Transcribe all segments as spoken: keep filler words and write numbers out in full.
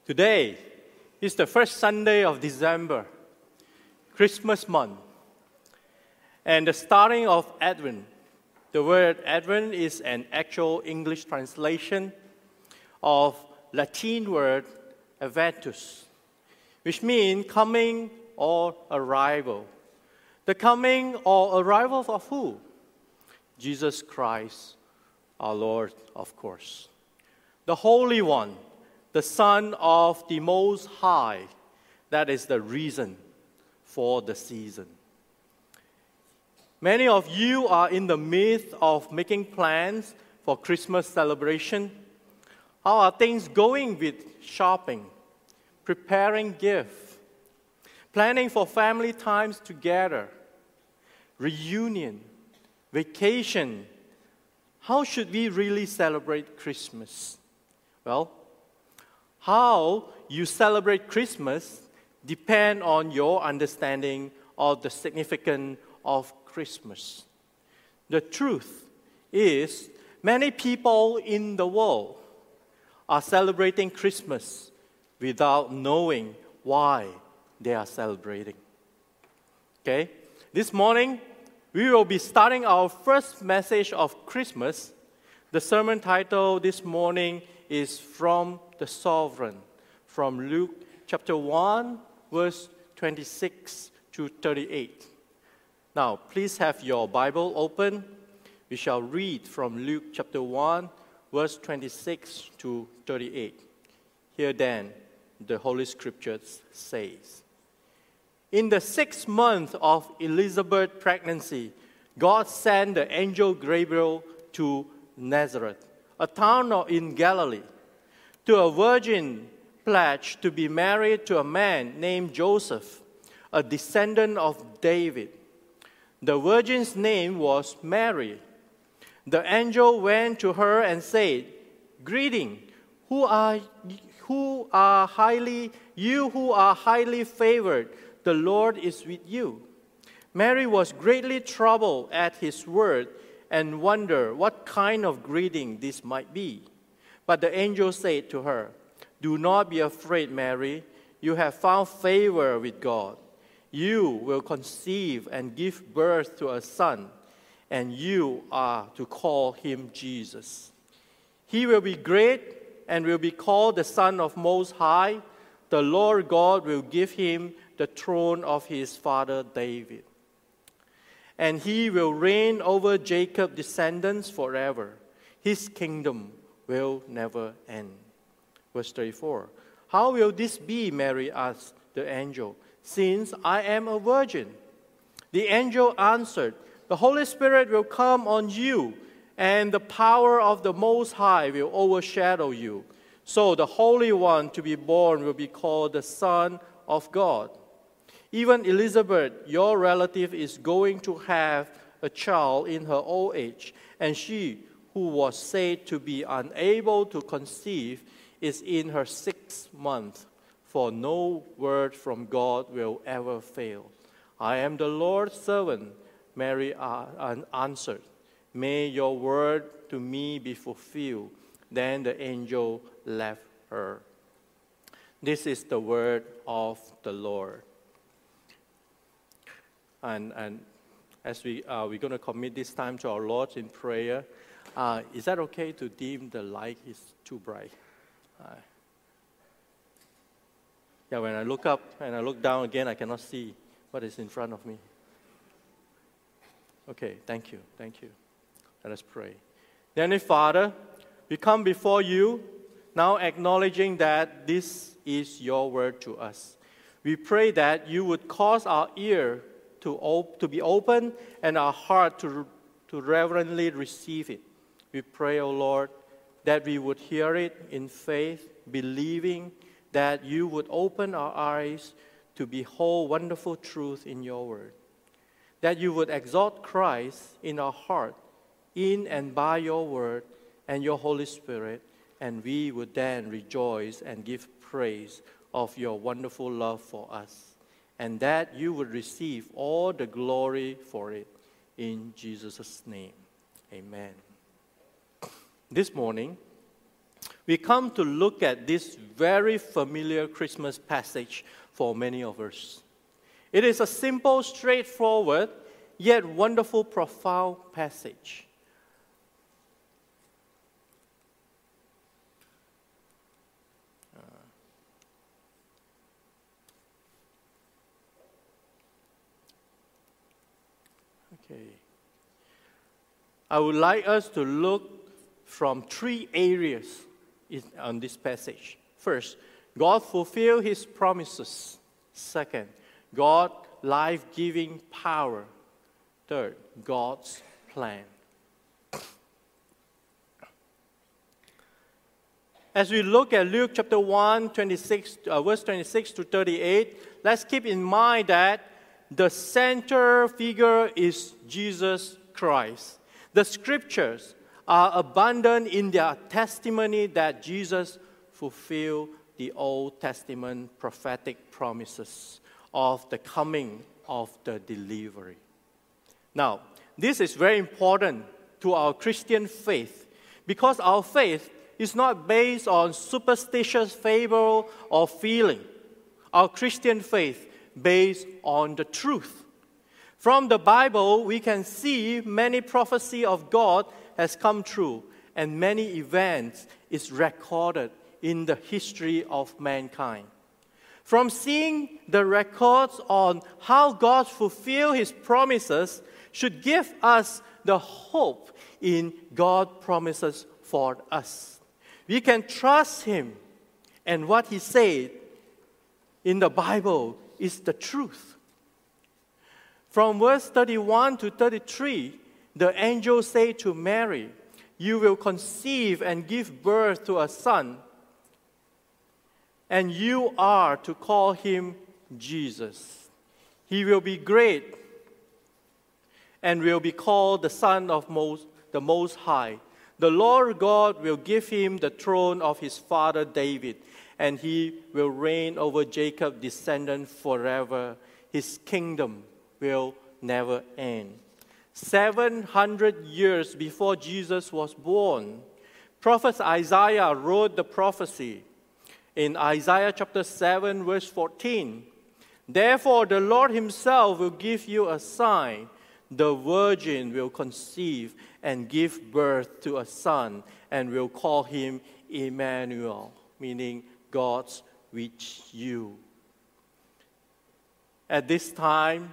Today is the first Sunday of December, Christmas month, and the starting of Advent. The word Advent is an actual English translation of Latin word Adventus, which means coming or arrival. The coming or arrival of who? Jesus Christ, our Lord, of course. The Holy One, the Son of the Most High. That is the reason for the season. Many of you are in the midst of making plans for Christmas celebration. How are things going with shopping, preparing gifts, planning for family times together, reunion, vacation? How should we really celebrate Christmas? Well, how you celebrate Christmas depends on your understanding of the significance of Christmas. The truth is, many people in the world are celebrating Christmas without knowing why they are celebrating. Okay? This morning, we will be starting our first message of Christmas. The sermon title this morning is From the Sovereign, from Luke chapter one, verse twenty-six to thirty-eight. Now, please have your Bible open. We shall read from Luke chapter one, verse twenty-six to thirty-eight. Here then, the Holy Scriptures says, "In the sixth month of Elizabeth's pregnancy, God sent the angel Gabriel to Nazareth, a town in Galilee, to a virgin pledged to be married to a man named Joseph, a descendant of David. The virgin's name was Mary. The angel went to her and said, 'Greeting, who are who are highly you who are highly favored, the Lord is with you.' Mary was greatly troubled at his word and wondered what kind of greeting this might be. But the angel said to her, 'Do not be afraid, Mary. You have found favor with God. You will conceive and give birth to a son, and you are to call him Jesus. He will be great and will be called the Son of Most High. The Lord God will give him the throne of his father David. And he will reign over Jacob's descendants forever. His kingdom will never end.'" Verse thirty-four. "How will this be?" Mary asked the angel, "since I am a virgin?" The angel answered, "The Holy Spirit will come on you, and the power of the Most High will overshadow you. So the Holy One to be born will be called the Son of God. Even Elizabeth, your relative, is going to have a child in her old age, and she, who was said to be unable to conceive, is in her sixth month, for no word from God will ever fail. I am the Lord's servant," Mary answered. "May your word to me be fulfilled." Then the angel left her. This is the word of the Lord. And, and as we, uh, we're going to commit this time to our Lord in prayer, uh, is that okay to dim the light? It's too bright. Uh, yeah, when I look up and I look down again, I cannot see what is in front of me. Okay, thank you, thank you. Let us pray. Heavenly Father, we come before you now acknowledging that this is your word to us. We pray that you would cause our ear to, op- to be open and our heart to, to reverently receive it. We pray, O Lord, that we would hear it in faith, believing that you would open our eyes to behold wonderful truth in your word. That you would exalt Christ in our heart, in and by your word and your Holy Spirit, and we would then rejoice and give praise of your wonderful love for us, and that you would receive all the glory for it. In Jesus' name, amen. This morning, we come to look at this very familiar Christmas passage for many of us. It is a simple, straightforward, yet wonderful, profound passage. Okay. I would like us to look from three areas in, on this passage. First, God fulfilled His promises. Second, God life-giving power. Third, God's plan. As we look at Luke chapter one, twenty-six, uh, verse twenty-six to thirty-eight, let's keep in mind that the center figure is Jesus Christ. The scriptures are abundant in their testimony that Jesus fulfilled the Old Testament prophetic promises of the coming of the delivery. Now, this is very important to our Christian faith because our faith is not based on superstitious fable or feeling. Our Christian faith based on the truth. From the Bible, we can see many prophecy of God has come true, and many events is recorded in the history of mankind. From seeing the records on how God fulfilled His promises should give us the hope in God's promises for us. We can trust Him, and what He said in the Bible is the truth. From verse thirty-one to thirty-three, the angel said to Mary, "You will conceive and give birth to a son, and you are to call him Jesus. He will be great and will be called the Son of most, the Most High. The Lord God will give him the throne of his father David, and he will reign over Jacob's descendant forever. His kingdom will never end." Seven hundred years before Jesus was born, prophet Isaiah wrote the prophecy in Isaiah chapter seven, verse fourteen. "Therefore the Lord himself will give you a sign. The virgin will conceive and give birth to a son, and will call him Emmanuel," meaning God's with you. At this time,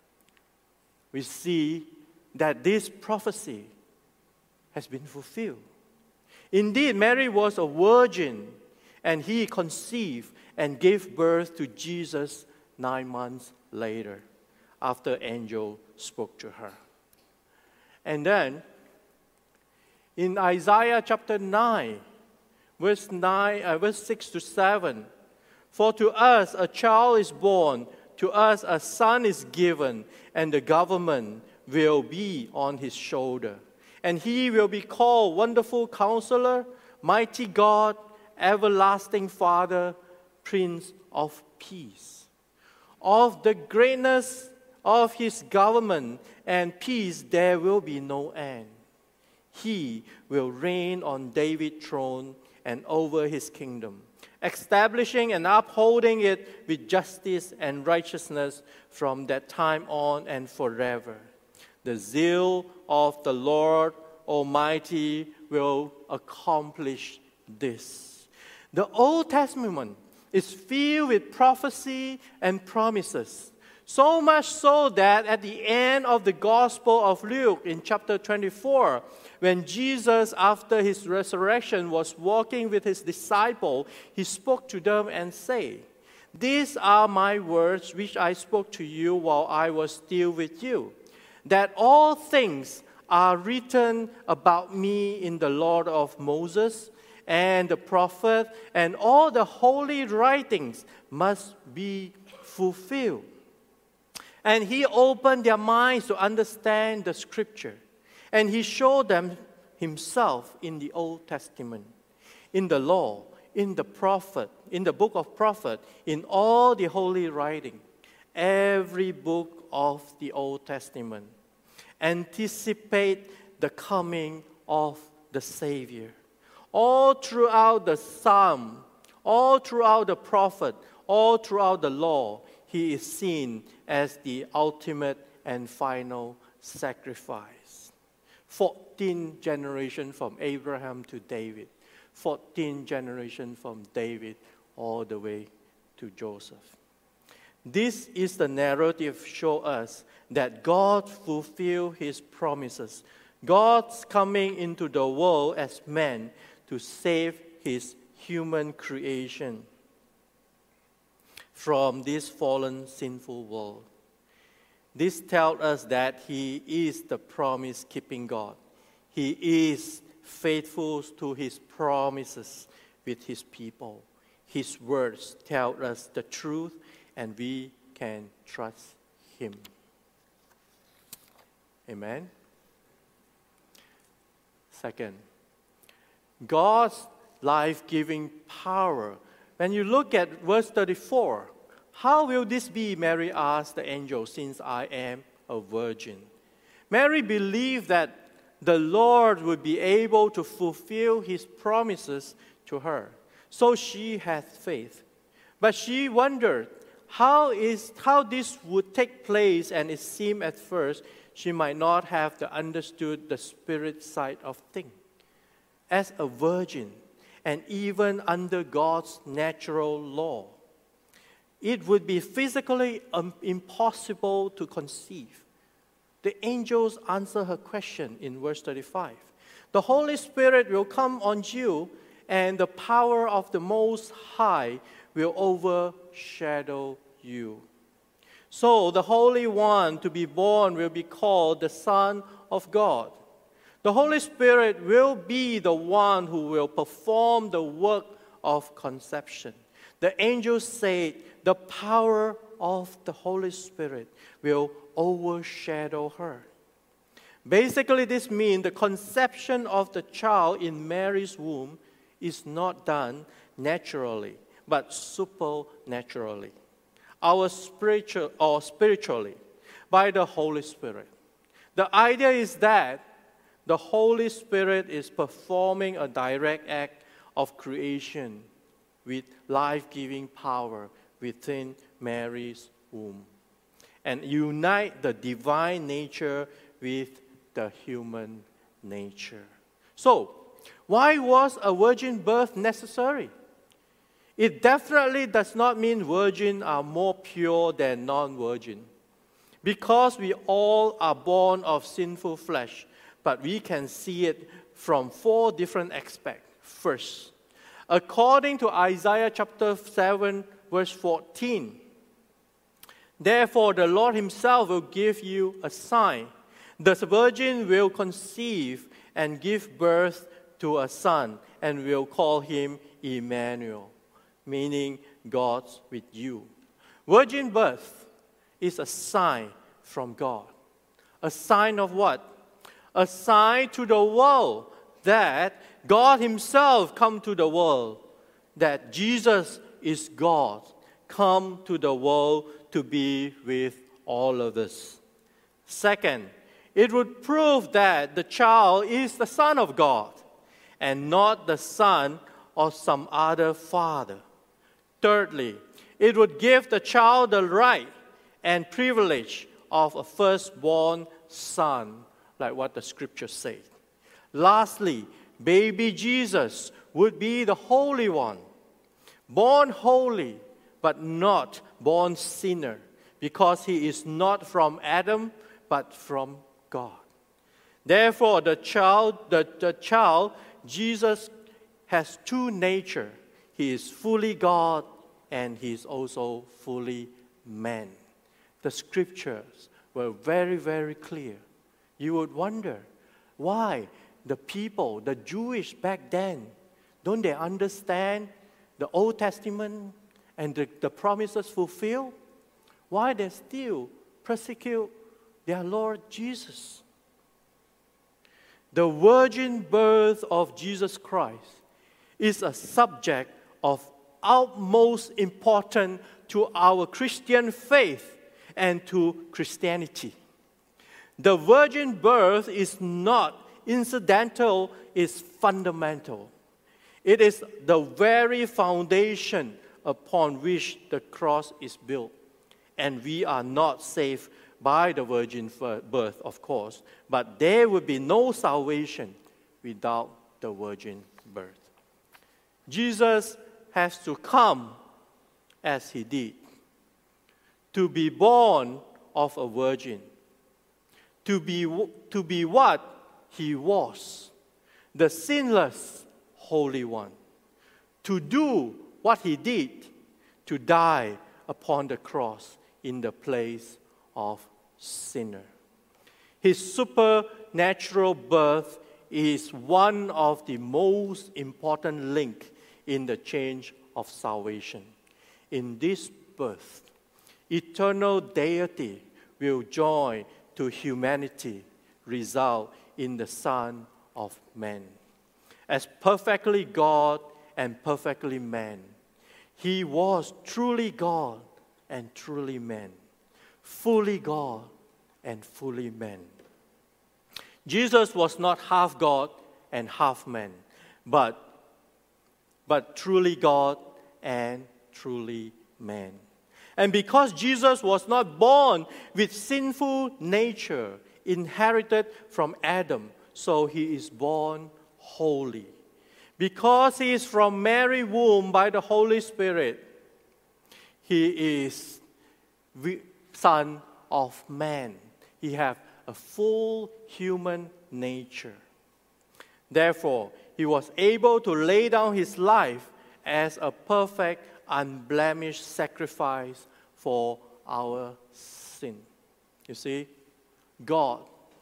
we see that this prophecy has been fulfilled. Indeed, Mary was a virgin, and he conceived and gave birth to Jesus nine months later, after angel spoke to her. And then, in Isaiah chapter nine, verse nine, uh, verse six to seven, "For to us a child is born, to us a son is given, and the government will be on his shoulder. And he will be called Wonderful Counselor, Mighty God, Everlasting Father, Prince of Peace. Of the greatness of his government and peace there will be no end. He will reign on David's throne and over his kingdom, establishing and upholding it with justice and righteousness from that time on and forever. The zeal of the Lord Almighty will accomplish this." The Old Testament is filled with prophecy and promises, so much so that at the end of the Gospel of Luke in chapter twenty-four, when Jesus, after his resurrection, was walking with his disciples, he spoke to them and said, "These are my words which I spoke to you while I was still with you, that all things are written about me in the law of Moses and the prophet, and all the holy writings must be fulfilled." And he opened their minds to understand the scripture, and he showed them himself in the Old Testament, in the law, in the prophet, in the book of prophet, in all the holy writing. Every book of the Old Testament anticipate the coming of the Savior. All throughout the Psalm, All throughout the prophet, all throughout the law, he is seen as the ultimate and final sacrifice. fourteen generations from Abraham to David. fourteen generations from David all the way to Joseph. This is the narrative show us that God fulfilled his promises. God's coming into the world as man to save his human creation from this fallen, sinful world. This tells us that he is the promise-keeping God. He is faithful to his promises with his people. His words tell us the truth, and we can trust him. Amen. Second, God's life-giving power. When you look at verse thirty-four, how will this be, Mary asked the angel, since I am a virgin? Mary believed that the Lord would be able to fulfill his promises to her. So she had faith. But she wondered how, is, how this would take place, and it seemed at first she might not have the understood the spirit side of things. As a virgin, and even under God's natural law, it would be physically um, impossible to conceive. The angels answer her question in verse thirty-five. The Holy Spirit will come on you, and the power of the Most High will overshadow you. So the Holy One to be born will be called the Son of God. The Holy Spirit will be the one who will perform the work of conception. The angels said the power of the Holy Spirit will overshadow her. Basically, this means the conception of the child in Mary's womb is not done naturally, but supernaturally, our spiritual or spiritually, by the Holy Spirit. The idea is that the Holy Spirit is performing a direct act of creation with life-giving power within Mary's womb, and unite the divine nature with the human nature. So, why was a virgin birth necessary? It definitely does not mean virgins are more pure than non-virgin, because we all are born of sinful flesh, but we can see it from four different aspects. First, according to Isaiah chapter seven, verse fourteen, therefore the Lord himself will give you a sign. The virgin will conceive and give birth to a son, and will call him Emmanuel, meaning God's with you. Virgin birth is a sign from God. A sign of what? A sign to the world that God himself come to the world, that Jesus is God, come to the world to be with all of us. Second, it would prove that the child is the Son of God and not the son of some other father. Thirdly, it would give the child the right and privilege of a firstborn son, like what the scriptures say. Lastly, baby Jesus would be the Holy One, born holy, but not born sinner, because he is not from Adam, but from God. Therefore, the child, the, the child, Jesus, has two natures. He is fully God, and he is also fully man. The scriptures were very, very clear. You would wonder, why the people, the Jewish back then, don't they understand the Old Testament and the, the promises fulfilled? Why they still persecute their Lord Jesus? The virgin birth of Jesus Christ is a subject of utmost importance to our Christian faith and to Christianity. The virgin birth is not incidental, it's fundamental. It is the very foundation upon which the cross is built. And we are not saved by the virgin birth, of course, but there would be no salvation without the virgin birth. Jesus has to come as he did, to be born of a virgin, to be, to be what he was, the sinless Holy One, to do what he did, to die upon the cross in the place of sinner. His supernatural birth is one of the most important links in the chain of salvation. In this birth, eternal deity will join to humanity, result in the Son of Man. As perfectly God and perfectly man, he was truly God and truly man, fully God and fully man. Jesus was not half God and half man, but, but truly God and truly man. And because Jesus was not born with sinful nature inherited from Adam, so he is born holy. Because he is from Mary's womb by the Holy Spirit, he is Son of Man. He has a full human nature. Therefore, he was able to lay down his life as a perfect, unblemished sacrifice for our sin. You see, God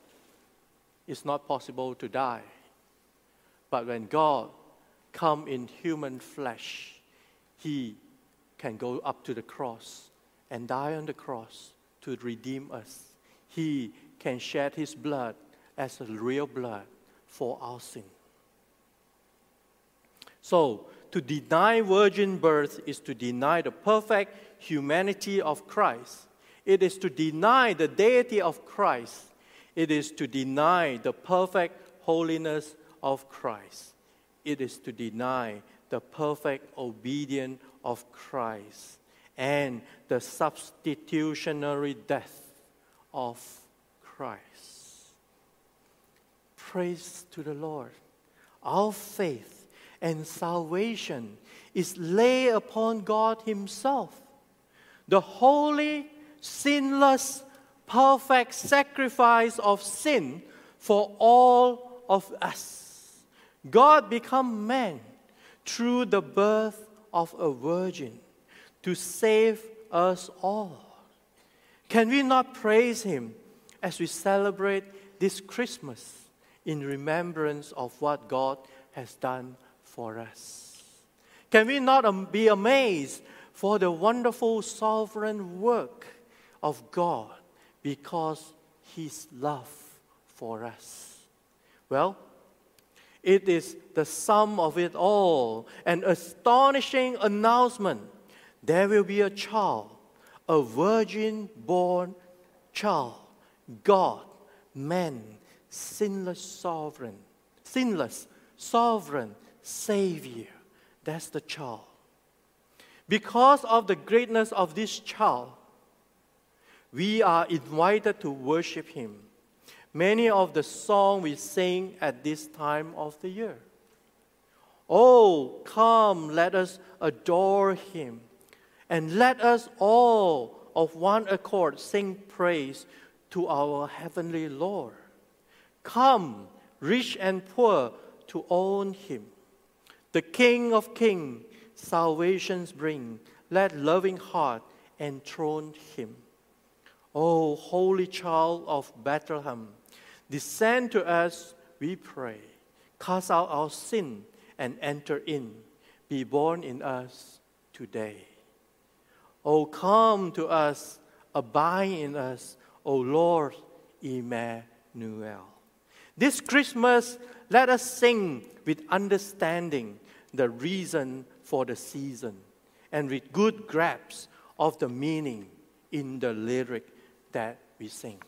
is not possible to die. But when God comes in human flesh, he can go up to the cross and die on the cross to redeem us. He can shed his blood as a real blood for our sin. So, to deny virgin birth is to deny the perfect humanity of Christ. It is to deny the deity of Christ. It is to deny the perfect holiness of Christ. It is to deny the perfect obedience of Christ and the substitutionary death of Christ. Praise to the Lord. Our faith and salvation is laid upon God himself. The holy, sinless, perfect sacrifice of sin for all of us. God became man through the birth of a virgin to save us all. Can we not praise him as we celebrate this Christmas in remembrance of what God has done for us? Can we not be amazed for the wonderful sovereign work of God because his love for us? Well, it is the sum of it all, an astonishing announcement. There will be a child, a virgin-born child, God, man, sinless sovereign, sinless sovereign Savior. That's the child. Because of the greatness of this child, we are invited to worship him. Many of the songs we sing at this time of the year. Oh, come, let us adore him. And let us all of one accord sing praise to our heavenly Lord. Come, rich and poor, to own him. The King of kings, salvations bring. Let loving heart enthrone him. O holy child of Bethlehem, descend to us, we pray. Cast out our sin and enter in. Be born in us today. O come to us, abide in us, O Lord Emmanuel. This Christmas, let us sing with understanding the reason for the season and with good grasp of the meaning in the lyric that we sing.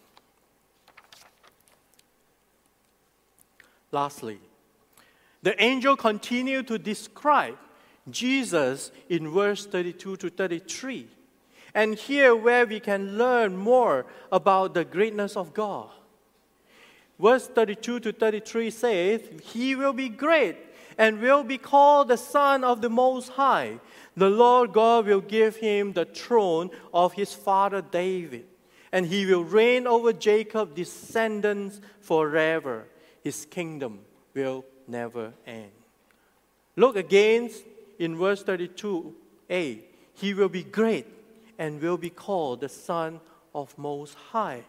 The angel continued to describe Jesus in verse thirty-two to thirty-three. And here where we can learn more about the greatness of God. Verse thirty-two to thirty-three says, He will be great and will be called the Son of the Most High. The Lord God will give him the throne of his father David, and he will reign over Jacob's descendants forever. His kingdom will never end. Look again in verse thirty-two a. He will be great and will be called the Son of Most High.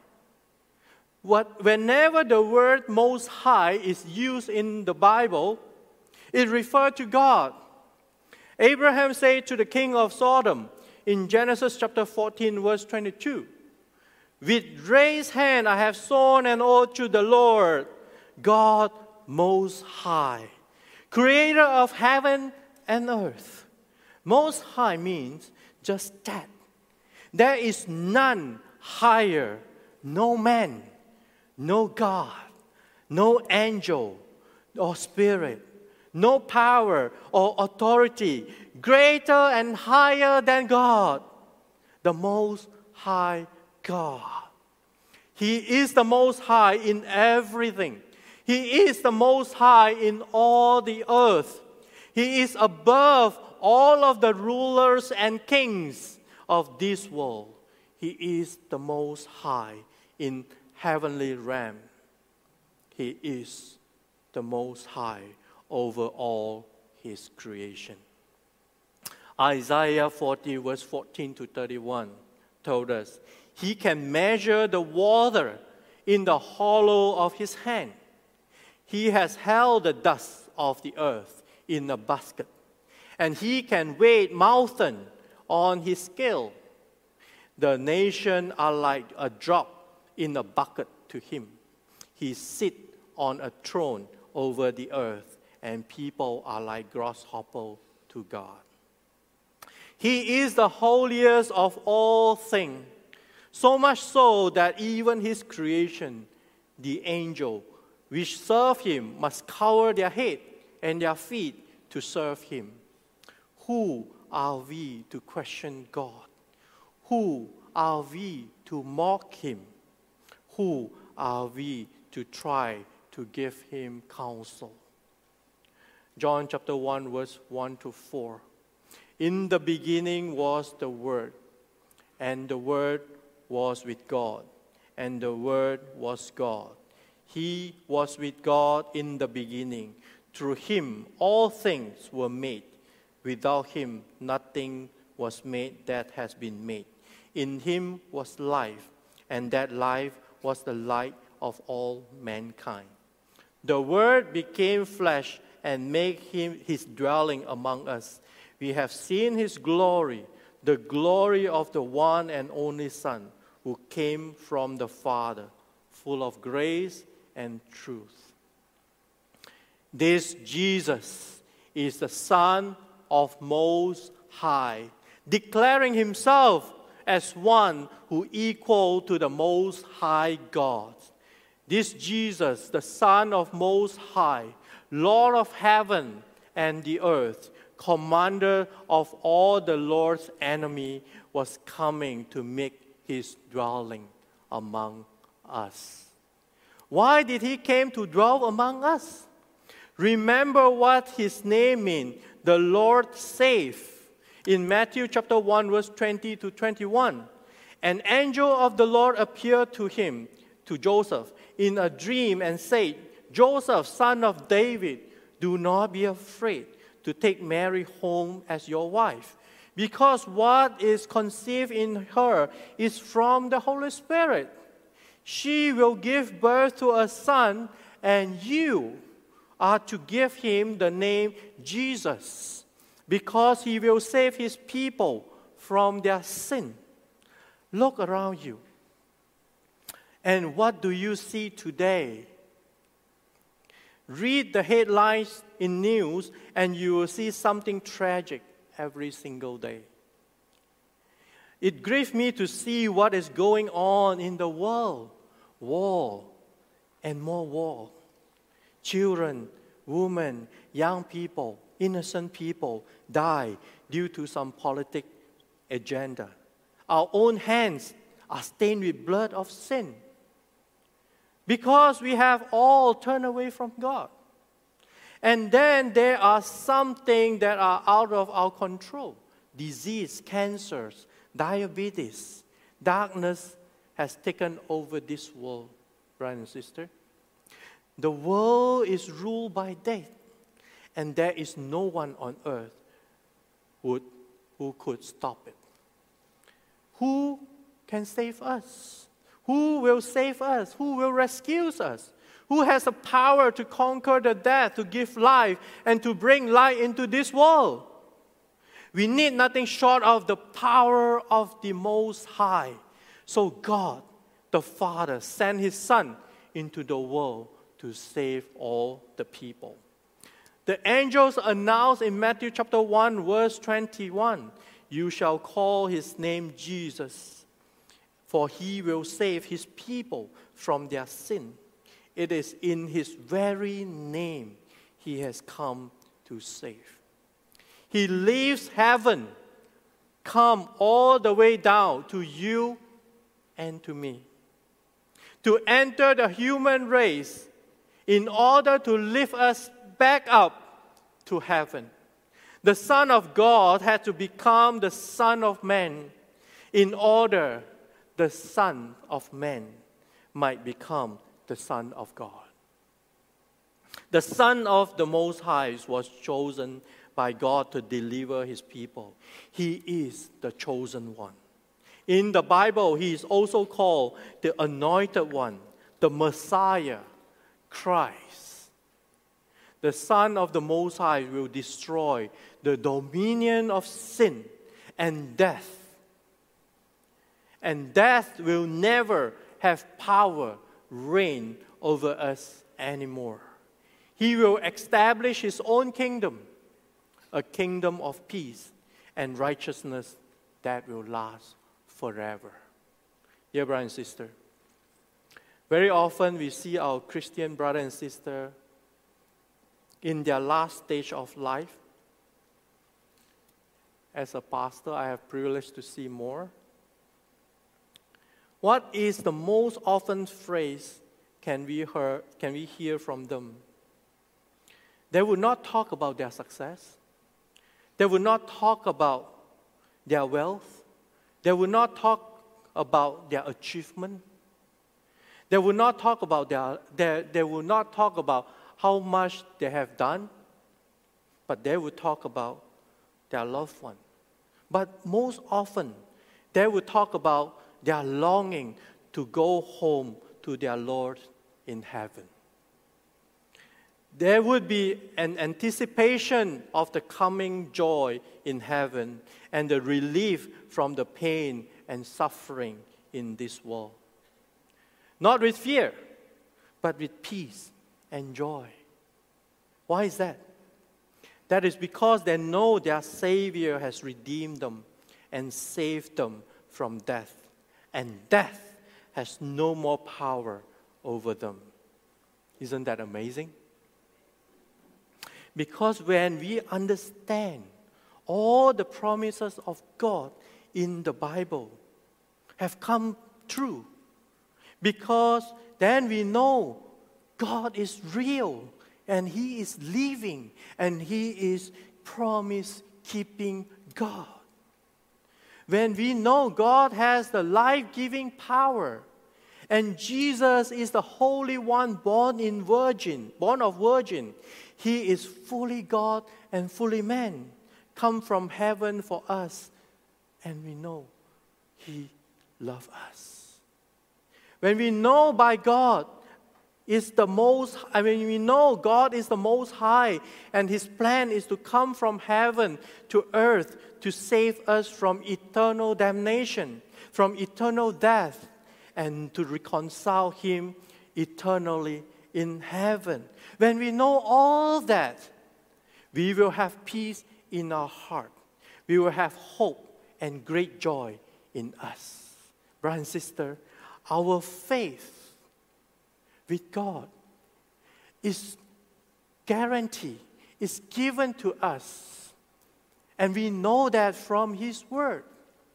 What, whenever the word Most High is used in the Bible, it refers to God. Abraham said to the king of Sodom in Genesis chapter fourteen, verse twenty-two, With raised hand I have sworn an oath to the Lord, God Most High, creator of heaven and earth. Most High means just that. There is none higher, no man, no God, no angel or spirit, no power or authority greater and higher than God, the Most High God. He is the Most High in everything. He is the Most High in all the earth. He is above all of the rulers and kings of this world. He is the Most High in heavenly realm. He is the Most High over all His creation. Isaiah forty, verse fourteen to thirty-one told us, He can measure the water in the hollow of His hand. He has held the dust of the earth in a basket, and He can weigh mountains on His scale. The nations are like a drop in a bucket to Him. He sits on a throne over the earth, and people are like grasshoppers to God. He is the holiest of all things, so much so that even His creation, the angel, which serve Him, must cover their head and their feet to serve Him. Who are we to question God? Who are we to mock Him? Who are we to try to give Him counsel? John chapter one, verse one to four. In the beginning was the Word, and the Word was with God, and the Word was God. He was with God in the beginning. Through Him all things were made. Without Him nothing was made that has been made. In Him was life, and that life was the light of all mankind. The Word became flesh and made Him His dwelling among us. We have seen His glory, the glory of the one and only Son, who came from the Father, full of grace and truth. This Jesus is the Son of Most High, declaring Himself as one who equal to the Most High God. This Jesus, the Son of Most High, Lord of heaven and the earth, commander of all the Lord's enemy, was coming to make His dwelling among us. Why did He came to dwell among us? Remember what His name means, the Lord save. In Matthew chapter one, verse twenty to twenty-one, an angel of the Lord appeared to him, to Joseph, in a dream and said, Joseph, son of David, do not be afraid to take Mary home as your wife, because what is conceived in her is from the Holy Spirit. She will give birth to a son, and you are to give him the name Jesus, because he will save his people from their sin. Look around you. And what do you see today? Read the headlines in news and you will see something tragic every single day. It grieves me to see what is going on in the world. War and more war. Children women, young people, innocent people die due to some politic agenda. Our own hands are stained with blood of sin because we have all turned away from God. And then there are some things that are out of our control. Disease, cancers, diabetes, darkness has taken over this world, brothers and sisters. The world is ruled by death, and there is no one on earth who, who could stop it. Who can save us? Who will save us? Who will rescue us? Who has the power to conquer the death, to give life, and to bring light into this world? We need nothing short of the power of the Most High. So God, the Father, sent His Son into the world to save all the people. The angels announced in Matthew chapter one, verse twenty-one, "You shall call His name Jesus, for He will save His people from their sin. It is in His very name He has come to save." He leaves heaven, come all the way down to you and to me, to enter the human race in order to lift us back up to heaven. The Son of God had to become the Son of Man in order the Son of Man might become the Son of God. The Son of the Most High was chosen by God to deliver His people. He is the chosen one. In the Bible, He is also called the Anointed One, the Messiah, Christ. The Son of the Most High will destroy the dominion of sin and death. And death will never have power reign over us anymore. He will establish His own kingdom, a kingdom of peace and righteousness that will last forever. Dear brother and sister, very often we see our Christian brother and sister in their last stage of life. As a pastor, I have privilege to see more. What is the most often phrase can we hear, can we hear from them? They will not talk about their success. They will not talk about their wealth. They will not talk about their achievement. They will not talk about their, their they will not talk about how much they have done, but they will talk about their loved one. But most often, they will talk about their longing to go home to their Lord in heaven. There would be an anticipation of the coming joy in heaven and the relief from the pain and suffering in this world. Not with fear, but with peace and joy. Why is that? That is because they know their Savior has redeemed them and saved them from death. And death has no more power over them. Isn't that amazing? Because when we understand all the promises of God in the Bible have come true, because then we know God is real and He is living and He is promise-keeping God. When we know God has the life-giving power and Jesus is the Holy One born in virgin, born of virgin, He is fully God and fully man, come from heaven for us, and we know He loves us. When we know by God is the most, I mean, we know God is the Most High, and His plan is to come from heaven to earth to save us from eternal damnation, from eternal death, and to reconcile Him eternally in heaven. When we know all that, we will have peace in our heart. We will have hope and great joy in us. Brother and sister, our faith with God is guarantee is given to us. And we know that from His Word.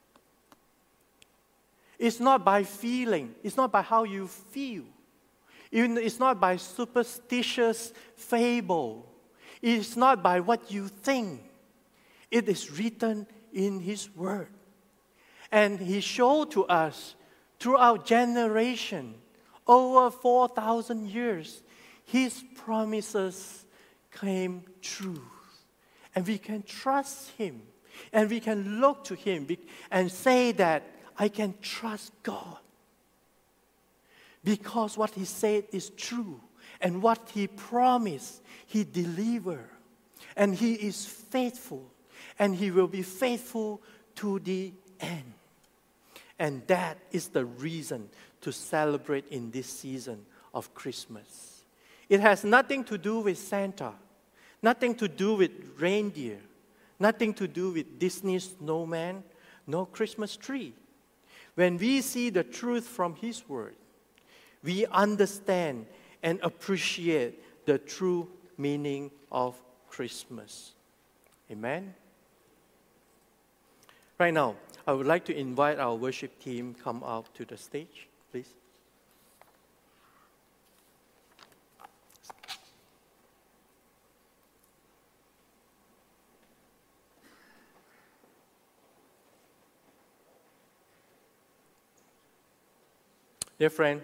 It's not by feeling. It's not by how you feel. Even it's not by superstitious fable. It's not by what you think. It is written in His Word. And He showed to us throughout generation, over four thousand years, His promises came true. And we can trust Him. And we can look to Him and say that I can trust God. Because what He said is true. And what He promised, He delivered. And He is faithful. And He will be faithful to the end. And that is the reason to celebrate in this season of Christmas. It has nothing to do with Santa. Nothing to do with reindeer. Nothing to do with Disney snowman. No Christmas tree. When we see the truth from His Word, we understand and appreciate the true meaning of Christmas. Amen? Right now, I would like to invite our worship team come out to the stage, please. Dear friend,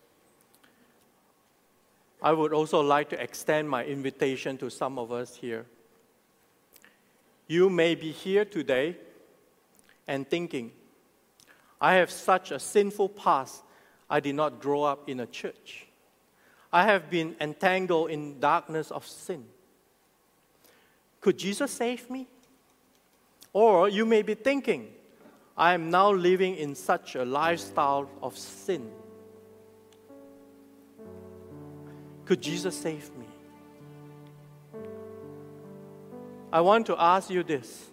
I would also like to extend my invitation to some of us here. You may be here today and thinking, I have such a sinful past, I did not grow up in a church. I have been entangled in darkness of sin. Could Jesus save me? Or you may be thinking, I am now living in such a lifestyle of sin. Could Jesus save me? I want to ask you this.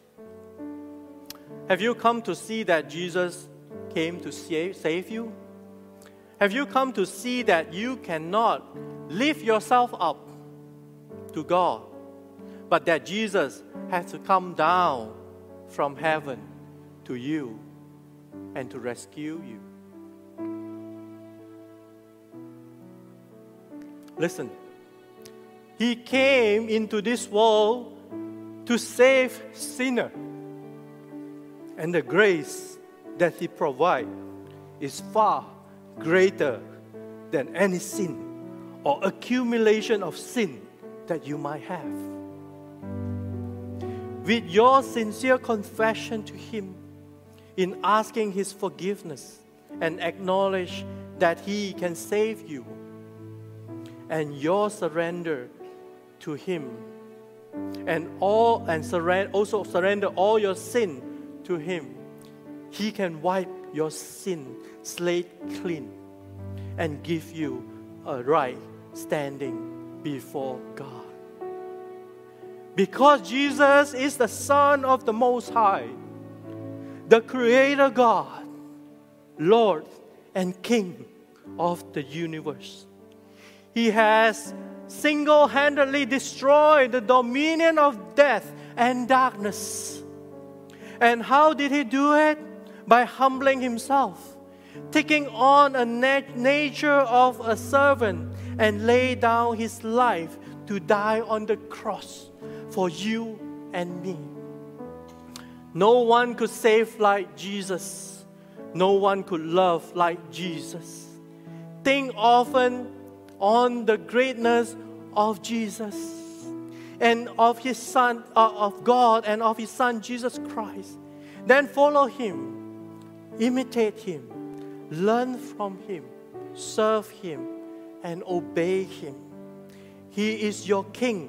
Have you come to see that Jesus came to save you? Have you come to see that you cannot lift yourself up to God, but that Jesus has to come down from heaven to you and to rescue you? Listen, He came into this world to save sinners. And the grace that He provides is far greater than any sin or accumulation of sin that you might have. With your sincere confession to Him, in asking His forgiveness and acknowledge that He can save you, and your surrender to Him, and all and surrender, also surrender all your sin to Him, He can wipe your sin slate clean and give you a right standing before God. Because Jesus is the Son of the Most High, the Creator God, Lord and King of the universe. He has single-handedly destroyed the dominion of death and darkness. And how did He do it? By humbling Himself, taking on a nat- nature of a servant, and lay down His life to die on the cross for you and me. No one could save like Jesus. No one could love like Jesus. Think often on the greatness of Jesus and of His Son, uh, of God and of His Son Jesus Christ. Then follow Him, imitate Him, learn from Him, serve Him, and obey Him. He is your King.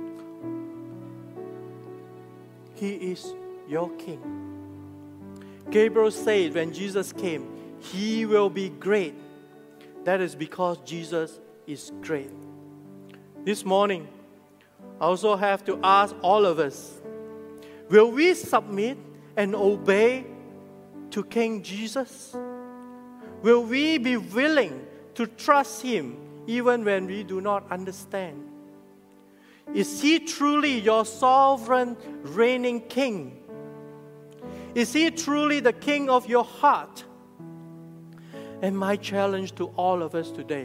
He is your King. Gabriel said when Jesus came, He will be great. That is because Jesus is great. This morning, I also have to ask all of us, will we submit and obey to King Jesus? Will we be willing to trust Him even when we do not understand? Is He truly your sovereign, reigning King? Is He truly the King of your heart? And my challenge to all of us today,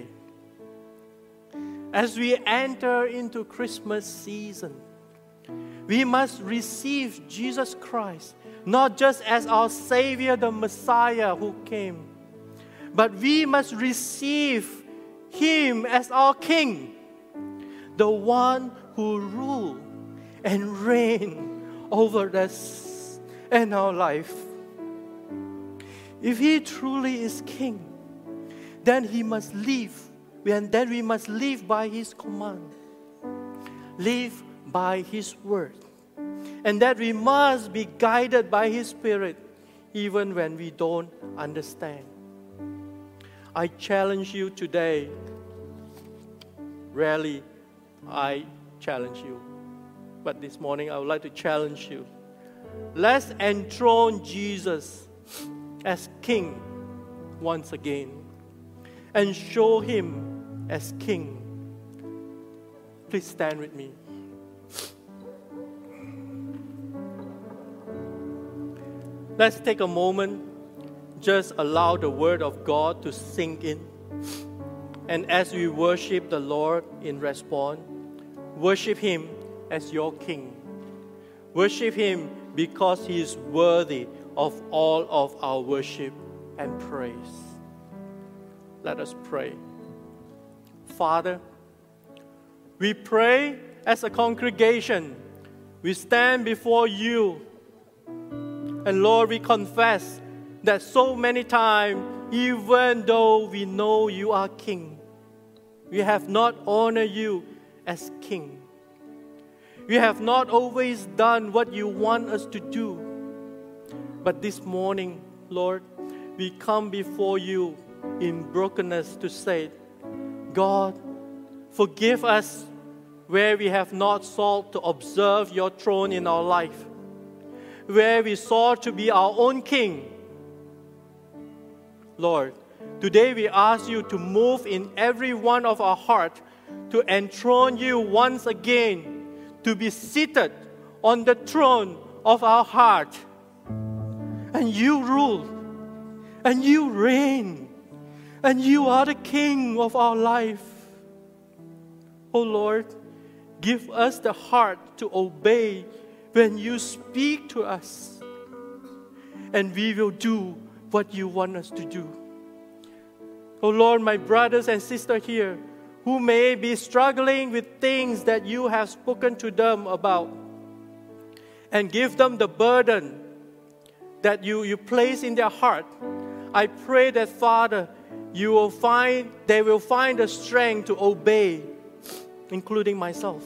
as we enter into Christmas season, we must receive Jesus Christ, not just as our Savior, the Messiah who came, but we must receive Him as our King, the one who rule and reign over us and our life. If He truly is King, then He must live, and then we must live by His command, live by His word, and that we must be guided by His Spirit even when we don't understand. I challenge you today. Rarely I challenge you, but this morning I would like to challenge you. Let's enthrone Jesus as King once again and show Him as King. Please stand with me. Let's take a moment, just allow the Word of God to sink in. And as we worship the Lord in response, worship Him as your King. Worship Him because He is worthy of all of our worship and praise. Let us pray. Father, we pray as a congregation. We stand before You. And Lord, we confess that so many times, even though we know You are King, we have not honored You as King. We have not always done what You want us to do. But this morning, Lord, we come before You in brokenness to say, God, forgive us where we have not sought to observe Your throne in our life, where we sought to be our own king. Lord, today we ask You to move in every one of our heart to enthrone You once again, to be seated on the throne of our heart. And You rule, and You reign, and You are the King of our life. Oh Lord, give us the heart to obey when You speak to us, and we will do what You want us to do. Oh Lord, my brothers and sisters here who may be struggling with things that You have spoken to them about, and give them the burden that you, you place in their heart. I pray that, Father, you will find, they will find the strength to obey, including myself.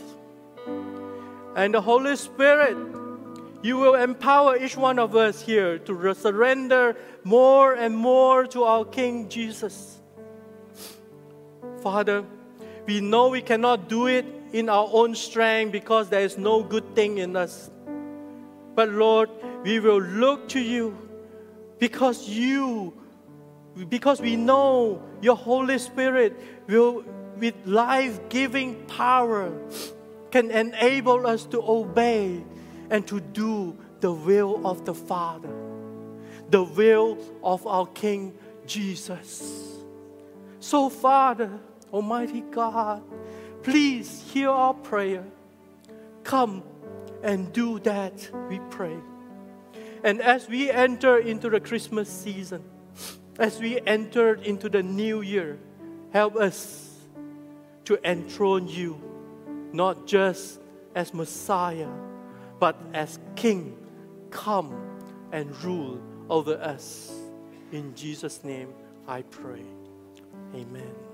And the Holy Spirit, You will empower each one of us here to surrender more and more to our King Jesus. Father, we know we cannot do it in our own strength because there is no good thing in us. But Lord, we will look to You because You, because we know Your Holy Spirit will, with life-giving power, can enable us to obey and to do the will of the Father, the will of our King Jesus. So, Father, Almighty God, please hear our prayer. Come and do that, we pray. And as we enter into the Christmas season, as we enter into the new year, help us to enthrone You, not just as Messiah, but as King. Come and rule over us. In Jesus' name I pray. Amen.